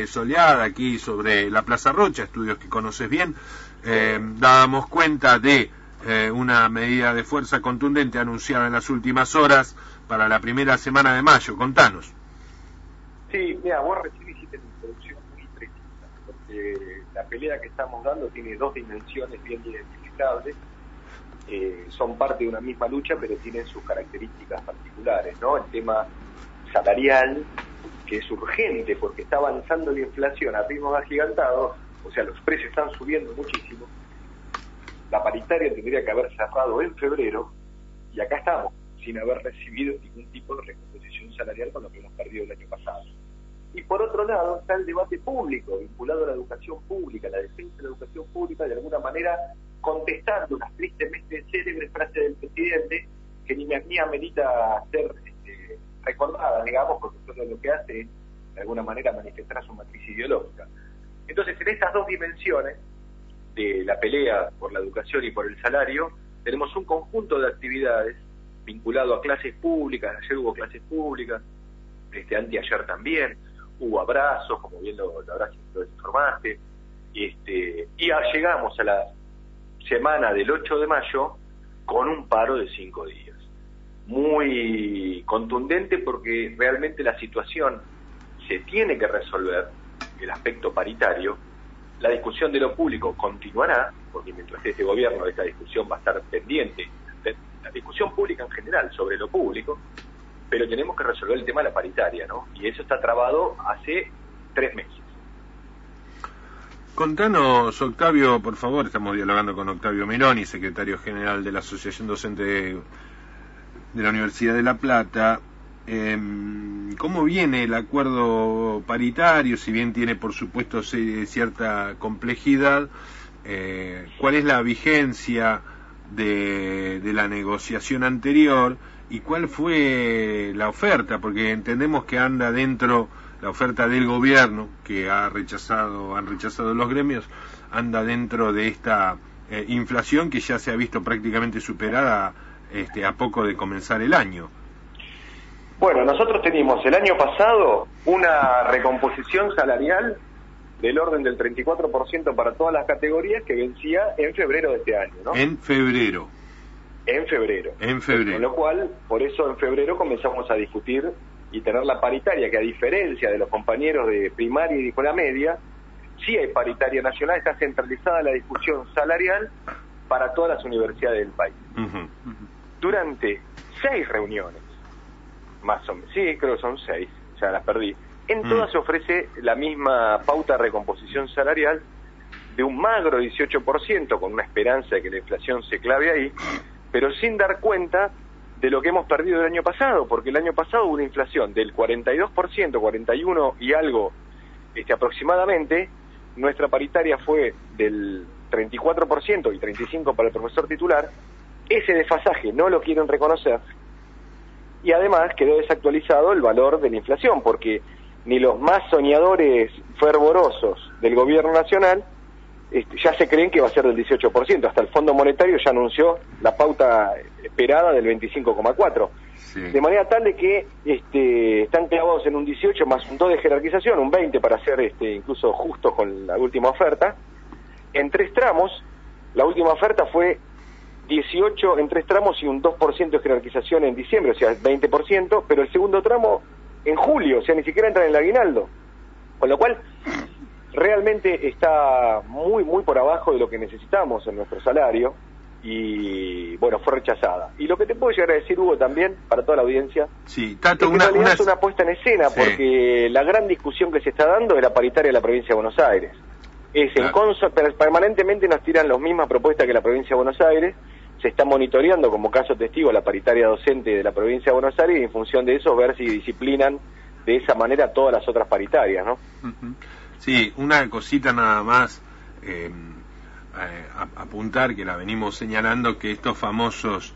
tarde soleada aquí sobre la Plaza Rocha, estudios que conoces bien, dábamos cuenta de una medida de fuerza contundente anunciada en las últimas horas para la primera semana de mayo. Contanos. Sí, mira, vos recién hiciste una introducción muy precisa, porque la pelea que estamos dando tiene dos dimensiones bien identificables, son parte de una misma lucha, pero tienen sus características particulares, ¿no? El tema salarial, que es urgente porque está avanzando la inflación a ritmos agigantados, o sea, los precios están subiendo muchísimo. La paritaria tendría que haber cerrado en febrero, y acá estamos, sin haber recibido ningún tipo de recomposición salarial con lo que hemos perdido el año pasado. Y por otro lado está el debate público, vinculado a la educación pública, la defensa de la educación pública, de alguna manera contestando unas tristemente célebres frases del presidente, que ni amerita ser recordada, digamos, porque solo lo que hace es, de alguna manera, manifestar su matriz ideológica. Entonces, en estas dos dimensiones de la pelea por la educación y por el salario, tenemos un conjunto de actividades vinculado a clases públicas. Ayer hubo clases públicas, anteayer también, hubo abrazos, como bien lo informaste, y llegamos a la semana del 8 de mayo con un paro de 5 días. Muy contundente porque realmente la situación se tiene que resolver, el aspecto paritario. La discusión de lo público continuará, porque mientras esté este gobierno esta discusión va a estar pendiente, la discusión pública en general sobre lo público, pero tenemos que resolver el tema de la paritaria, ¿no? Y eso está trabado hace 3 meses. Contanos, Octavio, por favor, estamos dialogando con Octavio Meloni, secretario general de la Asociación Docente de la Universidad de La Plata. ¿Cómo viene el acuerdo paritario? Si bien tiene, por supuesto, cierta complejidad, ¿cuál es la vigencia de la negociación anterior y cuál fue la oferta? Porque entendemos que anda dentro la oferta del gobierno, que han rechazado los gremios, anda dentro de esta inflación que ya se ha visto prácticamente superada a poco de comenzar el año. Bueno, nosotros teníamos el año pasado una recomposición salarial del orden del 34% para todas las categorías que vencía en febrero de este año, ¿no? En febrero. Con lo cual, por eso en febrero comenzamos a discutir y tener la paritaria, que a diferencia de los compañeros de primaria y de escuela media, sí hay paritaria nacional, está centralizada la discusión salarial para todas las universidades del país. Durante 6 reuniones, más o menos, sí, creo que son 6, ya las perdí, en todas se ofrece la misma pauta de recomposición salarial de un magro 18%, con una esperanza de que la inflación se clave ahí, pero sin dar cuenta de lo que hemos perdido el año pasado, porque el año pasado hubo una inflación del 42%, 41 y algo aproximadamente. Nuestra paritaria fue del 34% y 35% para el profesor titular. Ese desfasaje no lo quieren reconocer, y además quedó desactualizado el valor de la inflación, porque ni los más soñadores fervorosos del gobierno nacional ya se creen que va a ser del 18%, hasta el Fondo Monetario ya anunció la pauta esperada del 25,4%, sí. De manera tal de que están clavados en un 18 más un 2 de jerarquización, un 20 para ser incluso justo con la última oferta, en 3 tramos. La última oferta fue 18 en 3 tramos y un 2% de jerarquización en diciembre, o sea, 20%, pero el segundo tramo en julio, o sea, ni siquiera entra en el aguinaldo, con lo cual realmente está muy, muy por abajo de lo que necesitamos en nuestro salario, y bueno, fue rechazada. Y lo que te puedo llegar a decir, Hugo, también, para toda la audiencia, sí, Tato, es que en realidad es una puesta en escena, sí. Porque la gran discusión que se está dando es la paritaria de la provincia de Buenos Aires. Permanentemente nos tiran las mismas propuestas que la provincia de Buenos Aires. Se está monitoreando como caso testigo la paritaria docente de la provincia de Buenos Aires, y en función de eso ver si disciplinan de esa manera todas las otras paritarias, ¿no? Sí, una cosita nada más, apuntar, que la venimos señalando, que estos famosos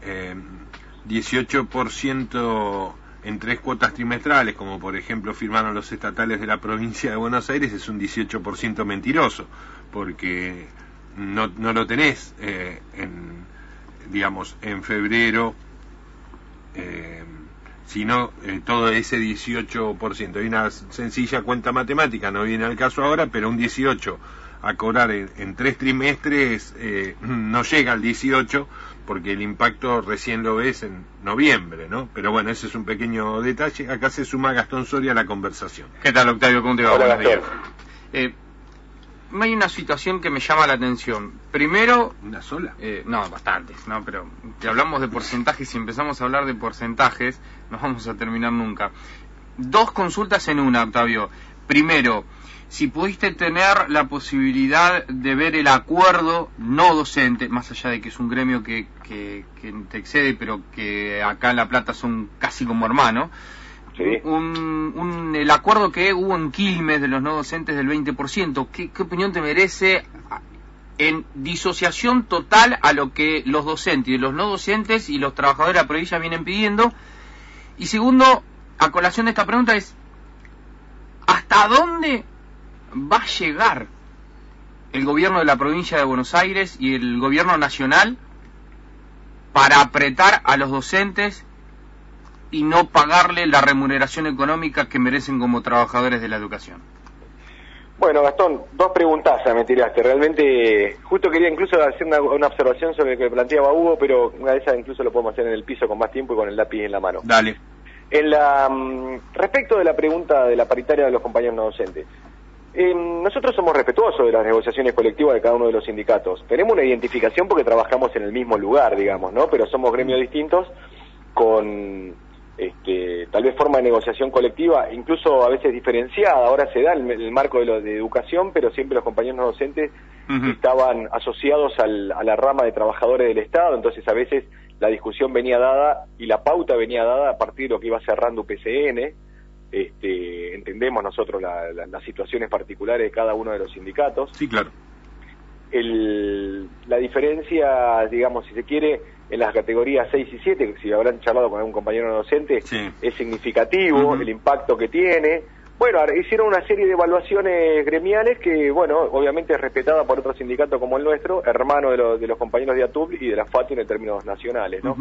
18% en 3 cuotas trimestrales, como por ejemplo firmaron los estatales de la provincia de Buenos Aires, es un 18% mentiroso, porque no lo tenés en febrero sino todo ese 18%. Hay una sencilla cuenta matemática, no viene al caso ahora, pero un 18 a cobrar en 3 trimestres no llega al 18, porque el impacto recién lo ves en noviembre, ¿no? Pero bueno, ese es un pequeño detalle. Acá se suma Gastón Soria a la conversación. ¿Qué tal, Octavio? ¿Cómo te va? Hola, Buenos días. Hay una situación que me llama la atención. Primero... ¿Una sola? No, bastantes, ¿no? Pero si hablamos de porcentajes, si empezamos a hablar de porcentajes, no vamos a terminar nunca. 2 consultas en una, Octavio. Primero, si pudiste tener la posibilidad de ver el acuerdo no docente, más allá de que es un gremio que te excede, pero que acá en La Plata son casi como hermanos, sí. El acuerdo que hubo en Quilmes de los no docentes del 20%, ¿qué opinión te merece en disociación total a lo que los docentes y los no docentes y los trabajadores de la provincia vienen pidiendo? Y segundo, a colación de esta pregunta es, ¿hasta dónde va a llegar el gobierno de la provincia de Buenos Aires y el gobierno nacional para apretar a los docentes y no pagarle la remuneración económica que merecen como trabajadores de la educación? Bueno, Gastón, 2 preguntas me tiraste. Realmente, justo quería incluso hacer una observación sobre lo que planteaba Hugo, pero una de esas incluso lo podemos hacer en el piso con más tiempo y con el lápiz en la mano. Dale. Respecto de la pregunta de la paritaria de los compañeros no docentes, nosotros somos respetuosos de las negociaciones colectivas de cada uno de los sindicatos. Tenemos una identificación porque trabajamos en el mismo lugar, digamos, ¿no? Pero somos gremios distintos con tal vez forma de negociación colectiva, incluso a veces diferenciada. Ahora se da el marco de educación, pero siempre los compañeros no docentes estaban asociados a la rama de trabajadores del Estado, entonces a veces la discusión venía dada y la pauta venía dada a partir de lo que iba cerrando UPCN. Entendemos nosotros las situaciones particulares de cada uno de los sindicatos. Sí, claro. La diferencia, digamos, si se quiere, en las categorías 6 y 7, que si habrán charlado con algún compañero no docente, sí, es significativo el impacto que tiene. Bueno, hicieron una serie de evaluaciones gremiales que, bueno, obviamente es respetada por otro sindicato como el nuestro, hermano de los compañeros de ATUB y de la FATU en términos nacionales, ¿no?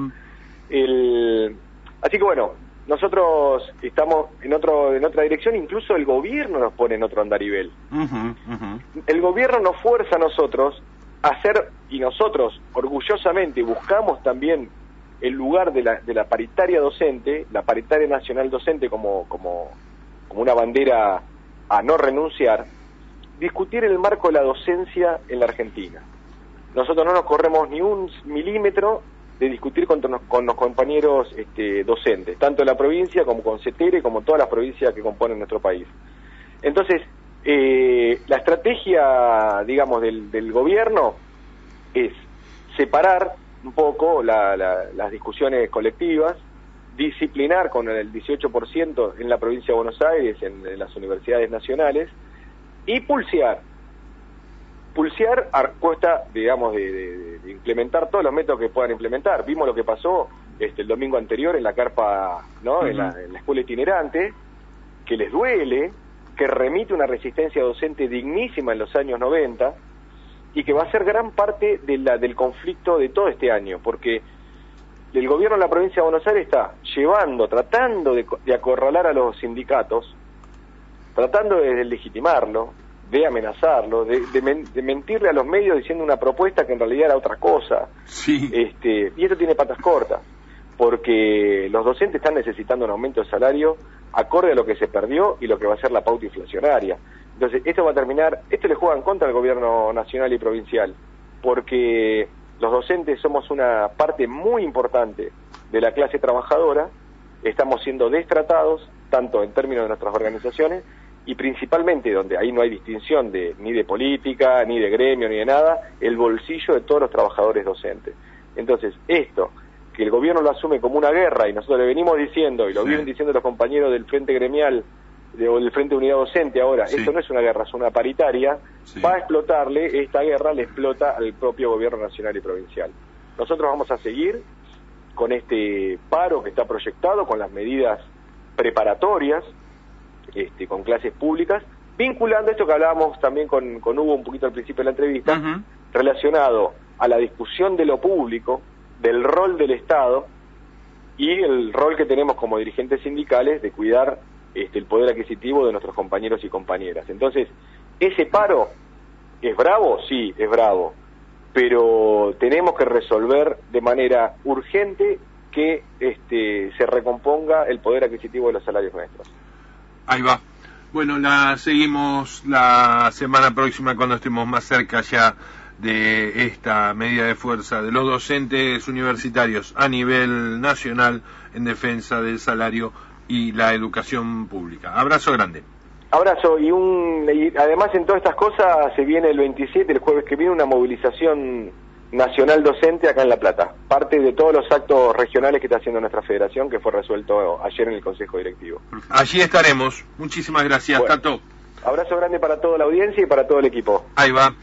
Así que bueno, nosotros estamos en otra dirección, incluso el gobierno nos pone en otro andarivel. El gobierno nos fuerza a nosotros a hacer, y nosotros orgullosamente buscamos también el lugar de la paritaria docente, la paritaria nacional docente como una bandera a no renunciar, discutir el marco de la docencia en la Argentina. Nosotros no nos corremos ni un milímetro de discutir con los compañeros docentes, tanto en la provincia como con CETERE, como todas las provincias que componen nuestro país. Entonces, la estrategia, digamos, del gobierno es separar un poco las discusiones colectivas, disciplinar con el 18% en la provincia de Buenos Aires, en las universidades nacionales, y pulsear a costa, digamos, de implementar todos los métodos que puedan implementar. Vimos lo que pasó el domingo anterior en la carpa, ¿no? en la escuela itinerante, que les duele, que remite una resistencia docente dignísima en los años 90, y que va a ser gran parte del conflicto de todo este año, porque el gobierno de la provincia de Buenos Aires está tratando de acorralar a los sindicatos, tratando de legitimarlo, de amenazarlo, de mentirle a los medios diciendo una propuesta que en realidad era otra cosa. Sí. Y esto tiene patas cortas, porque los docentes están necesitando un aumento de salario acorde a lo que se perdió y lo que va a ser la pauta inflacionaria. Entonces, esto le juega en contra al gobierno nacional y provincial, porque los docentes somos una parte muy importante de la clase trabajadora, estamos siendo destratados, tanto en términos de nuestras organizaciones, y principalmente, donde ahí no hay distinción ni de política, ni de gremio, ni de nada, el bolsillo de todos los trabajadores docentes. Entonces, esto, que el gobierno lo asume como una guerra, y nosotros le venimos diciendo, y lo vienen diciendo los compañeros del Frente Gremial, o del Frente de Unidad Docente ahora, esto no es una guerra, es una paritaria, va a explotarle, esta guerra le explota al propio gobierno nacional y provincial. Nosotros vamos a seguir con este paro que está proyectado, con las medidas preparatorias, con clases públicas, vinculando esto que hablábamos también con Hugo un poquito al principio de la entrevista, relacionado a la discusión de lo público, del rol del Estado, y el rol que tenemos como dirigentes sindicales de cuidar el poder adquisitivo de nuestros compañeros y compañeras. Entonces, ¿ese paro es bravo? Sí, es bravo, pero tenemos que resolver de manera urgente que se recomponga el poder adquisitivo de los salarios nuestros. Ahí va. Bueno, la seguimos la semana próxima cuando estemos más cerca ya de esta medida de fuerza de los docentes universitarios a nivel nacional en defensa del salario y la educación pública. Abrazo grande. Abrazo, y además en todas estas cosas se viene el 27, el jueves que viene, una movilización nacional docente acá en La Plata, parte de todos los actos regionales que está haciendo nuestra federación, que fue resuelto ayer en el Consejo Directivo. Allí estaremos. Muchísimas gracias, bueno, Tato. Abrazo grande para toda la audiencia y para todo el equipo. Ahí va.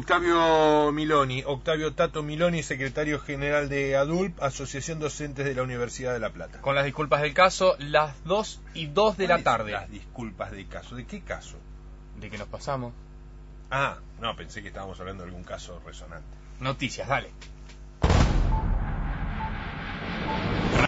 Octavio Tato Miloni, secretario general de ADULP, Asociación Docentes de la Universidad de La Plata. Con las disculpas del caso, las 2:02 de la tarde. Las disculpas del caso. ¿De qué caso? De que nos pasamos. Ah, no, pensé que estábamos hablando de algún caso resonante. Noticias, dale.